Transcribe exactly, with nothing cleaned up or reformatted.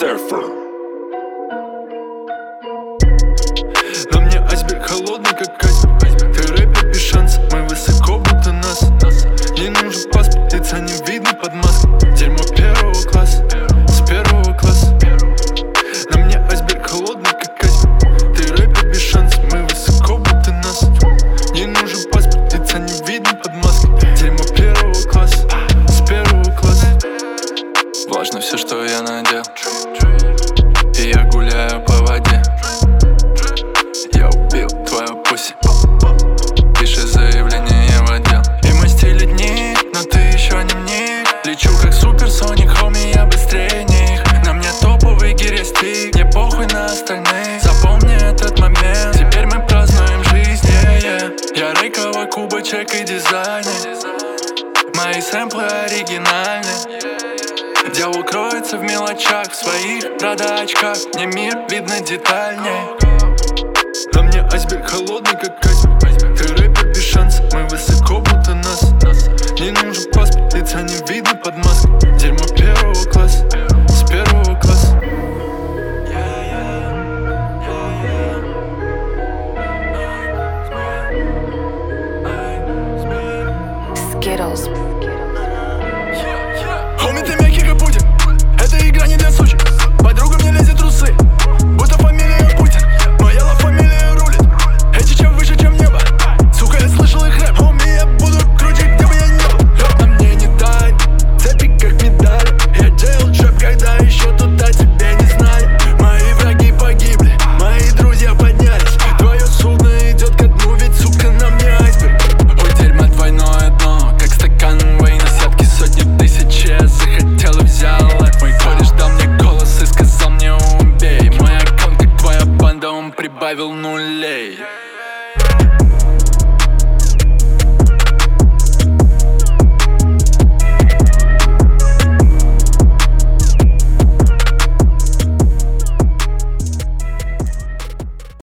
Surfer. На мне айсберг холодный, как айсберг. Ты рэпер без шанса, мы высоко, будто нас. Не нужен паспорт, лица не видно под маской. Дерьмо первого класса, с первого класса. На мне айсберг холодный, как айсберг. Ты рэпер без шанса, мы высоко, будто нас. Не нужен паспорт, лица не видно под маской. Дерьмо первого класса, с первого класса. Важно все, что я надел, и я гуляю по воде. Я убил твою пуси, пиши заявление в отдел. И мой стиль дни, но ты еще не мне. Лечу как суперсоник, хоми, я быстрее них. На мне топовый гирестик, мне похуй на остальных. Запомни этот момент, теперь мы празднуем жизнь, yeah, yeah. Я Рейкова, кубочек и дизайнер. Мои сэмплы оригинальны. Дьявол кроется в мелочах, в своих продачках. Мне мир видно детальней. На мне айсберг холодный, как айсберг. Ты рэпер без шанса, мы высоко, будто нас. Не нужен паспорт, лица не видно под маской. Дерьмо первого класса, с первого класса. Skittles. Хоми, ты мягкий, как Путин. Эта игра не для сучек. Подруга мне лезет трусы, будто фамилия Путин. Моя ла фамилия рулит. Эти чем выше, чем небо. Сука, я слышал их рэп. Хоми, я буду круче, где бы я не был. Лёд на мне не тает, цепи как медали. Я делал джеб, когда еще туда тебе не знали. Мои враги погибли, мои друзья поднялись. Твое судно идет ко дну, ведь, сука, на мне айсберг. Ой, дерьмо, двойное дно, как стакан Уэйна. Сотки, сотни тысяч, я захотел и взял. Мой кореш дал мне голос и сказал мне убей. Мой аккаунт, как твоя банда, он прибавил нулей.